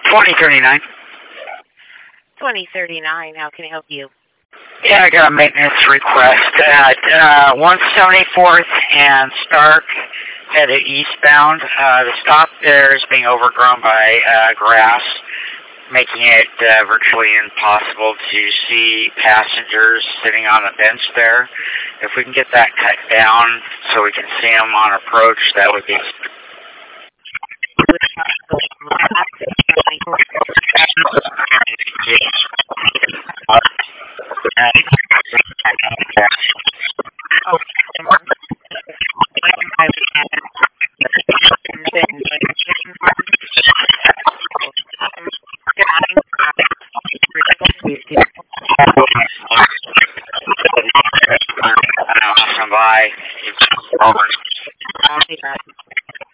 2039. 2039, how can I help you? Yeah, I got a maintenance request at 174th and Stark, headed eastbound. The stop there is being overgrown by grass, making it virtually impossible to see passengers sitting on the bench there. If we can get that cut down so we can see them on approach, that would be... By over